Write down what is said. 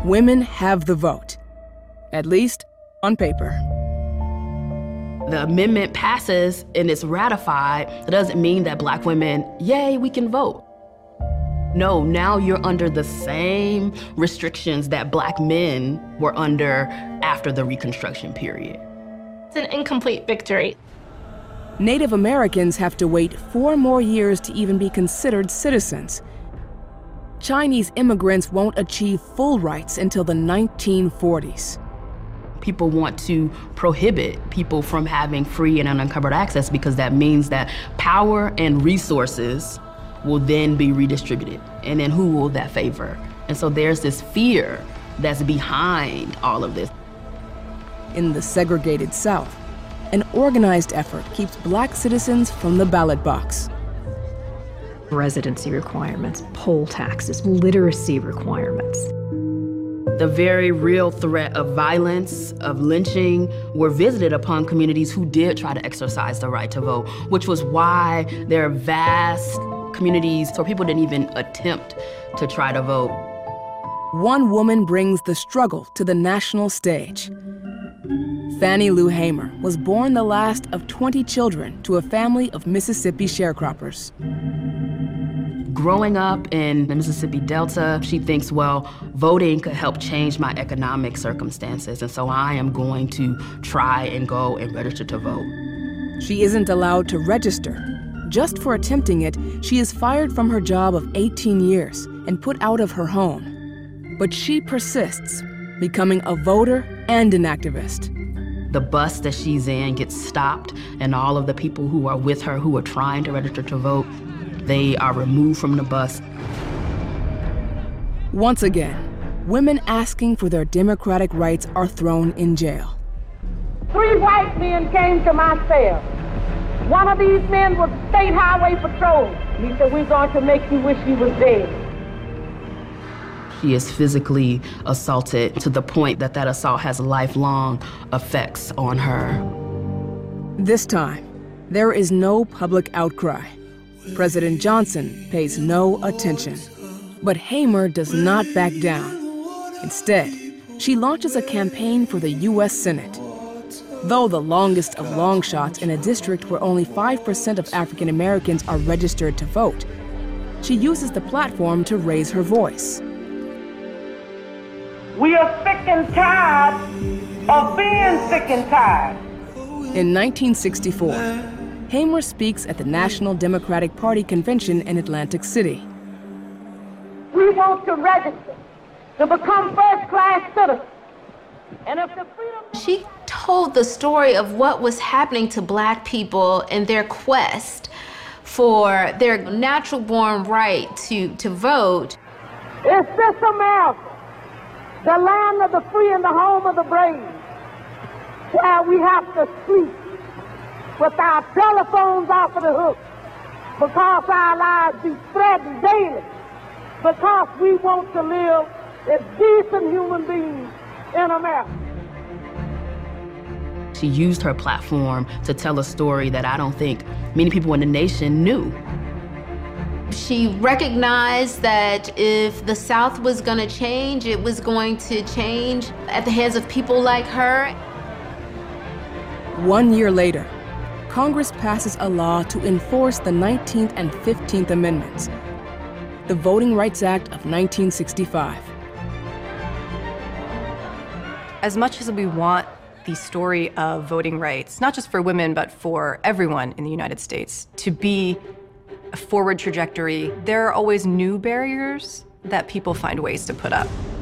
women have the vote, at least on paper. The amendment passes and it's ratified. It doesn't mean that Black women, yay, we can vote. No, now you're under the same restrictions that Black men were under after the Reconstruction period. It's an incomplete victory. Native Americans have to wait 4 more years to even be considered citizens. Chinese immigrants won't achieve full rights until the 1940s. People want to prohibit people from having free and unencumbered access because that means that power and resources will then be redistributed. And then who will that favor? And so there's this fear that's behind all of this. In the segregated South, an organized effort keeps Black citizens from the ballot box. Residency requirements, poll taxes, literacy requirements. The very real threat of violence, of lynching, were visited upon communities who did try to exercise the right to vote, which was why there are vast communities where people didn't even attempt to try to vote. One woman brings the struggle to the national stage. Fannie Lou Hamer was born the last of 20 children to a family of Mississippi sharecroppers. Growing up in the Mississippi Delta, she thinks, well, voting could help change my economic circumstances, and so I am going to try and go and register to vote. She isn't allowed to register. Just for attempting it, she is fired from her job of 18 years and put out of her home. But she persists, becoming a voter and an activist. The bus that she's in gets stopped, and all of the people who are with her who are trying to register to vote, they are removed from the bus. Once again, women asking for their democratic rights are thrown in jail. 3 white men came to my cell. One of these men was State Highway Patrol. He said, we're going to make you wish you was dead. She is physically assaulted to the point that that assault has lifelong effects on her. This time, there is no public outcry. President Johnson pays no attention. But Hamer does not back down. Instead, she launches a campaign for the U.S. Senate. Though the longest of long shots in a district where only 5% of African Americans are registered to vote, she uses the platform to raise her voice. We are sick and tired of being sick and tired. In 1964, Hamer speaks at the National Democratic Party convention in Atlantic City. We want to register to become first-class citizens. And if the freedom... She told the story of what was happening to Black people in their quest for their natural-born right to vote. Is this America, the land of the free and the home of the brave, where we have to sleep with our telephones off of the hook because our lives be threatened daily, because we want to live as decent human beings in America. She used her platform to tell a story that I don't think many people in the nation knew. She recognized that if the South was going to change, it was going to change at the hands of people like her. 1 year later, Congress passes a law to enforce the 19th and 15th Amendments, the Voting Rights Act of 1965. As much as we want the story of voting rights, not just for women, but for everyone in the United States, to be a forward trajectory, there are always new barriers that people find ways to put up.